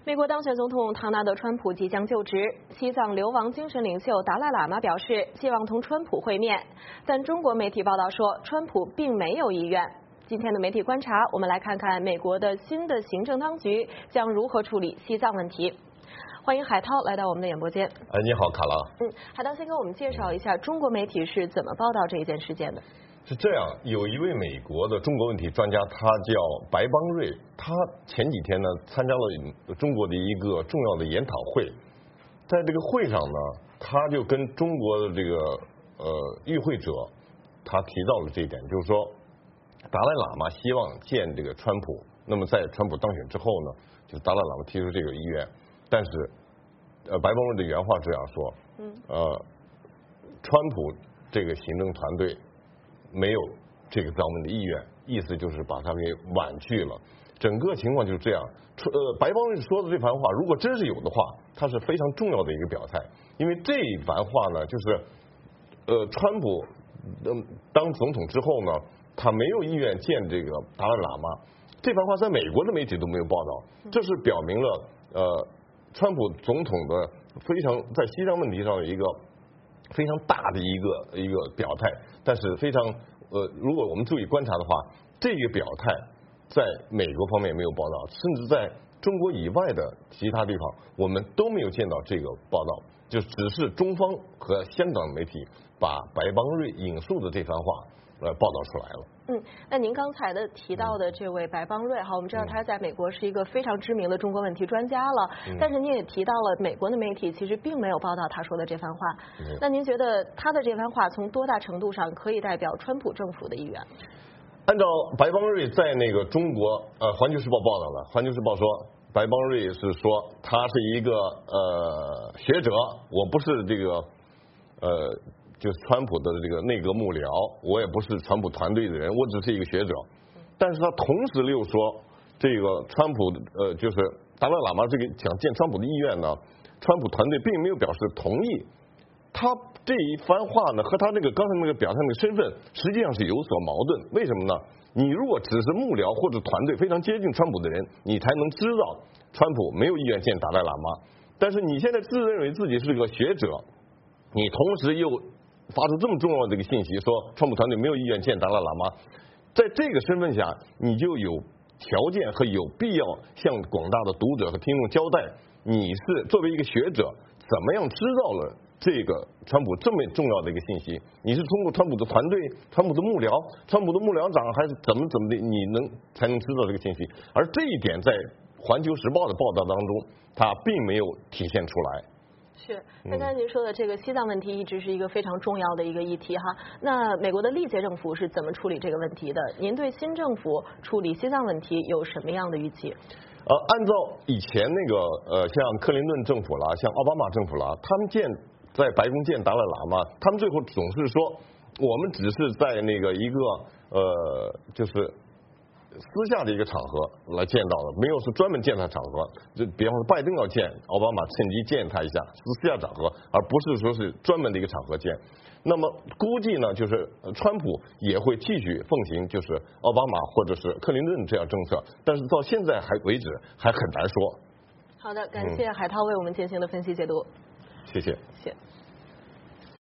美国当选总统唐纳德·川普即将就职，西藏流亡精神领袖达赖喇嘛表示希望同川普会面，但中国媒体报道说川普并没有意愿。今天的媒体观察，我们来看看美国的新的行政当局将如何处理西藏问题。欢迎海涛来到我们的演播间。 你好，卡拉。 海涛先给我们介绍一下中国媒体是怎么报道这一件事件的。 是这样，有一位美国的中国问题专家，他叫白邦瑞，他前几天呢参加了中国的一个重要的研讨会，在这个会上呢，他就跟中国的这个与会者，他提到了这一点，就是说达赖喇嘛希望见这个川普，那么在川普当选之后呢，就达赖喇嘛提出这个意愿，但是白邦瑞的原话这样说，川普这个行政团队没有这个访问的意愿，意思就是把他给婉拒了。整个情况就是这样。白邦瑞说的这番话，如果真是有的话，它是非常重要的一个表态。因为这番话呢，就是川普当总统之后呢，他没有意愿见这个达赖喇嘛。这番话在美国的媒体都没有报道，这是表明了川普总统的非常在西藏问题上的一个非常大的一个表态，但是非常如果我们注意观察的话，这个表态在美国方面没有报道，甚至在中国以外的其他地方，我们都没有见到这个报道，就只是中方和香港媒体把白邦瑞引述的这番话报道出来了。 那您刚才提到的这位白邦瑞我们知道他在美国是一个非常知名的中国问题专家了，但是您也提到了美国的媒体其实并没有报道他说的这番话。那您觉得他的这番话从多大程度上可以代表川普政府的意愿？ 按照白邦瑞在那个中国环球时报报道了，环球时报说白邦瑞是说他是一个学者，我不是这个就是川普的这个内阁幕僚，我也不是川普团队的人，我只是一个学者。但是他同时又说，这个川普就是达赖喇嘛这个想见川普的意愿呢，川普团队并没有表示同意。他这一番话呢，和他那个刚才那个表态那个身份实际上是有所矛盾。为什么呢？你如果只是幕僚或者团队非常接近川普的人，你才能知道川普没有意愿见达赖喇嘛。但是你现在自认为自己是个学者，你同时又发出这么重要的一个信息，说川普团队没有意愿见达赖喇嘛，在这个身份下，你就有条件和有必要向广大的读者和听众交代，你是作为一个学者，怎么样知道了这个川普这么重要的一个信息？你是通过川普的团队、川普的幕僚、川普的幕僚长，还是怎么的，你才能知道这个信息？而这一点在环球时报的报道当中，它并没有体现出来。 是，那刚才您说的这个西藏问题一直是一个非常重要的一个议题哈。那美国的历届政府是怎么处理这个问题的？您对新政府处理西藏问题有什么样的预期？ 按照以前那个像克林顿政府啦，像奥巴马政府啦，他们在白宫见达赖喇嘛，他们最后总是说，我们只是在那个一个就是私下的一个场合来见到的，没有是专门见他场合。就比方说拜登要见奥巴马，趁机见他一下，私下场合，而不是说是专门的一个场合见。那么估计呢，就是川普也会继续奉行就是奥巴马或者是克林顿这样政策，但是到现在为止还很难说。 好的，感谢海涛为我们进行的分析解读。 谢谢。 谢谢。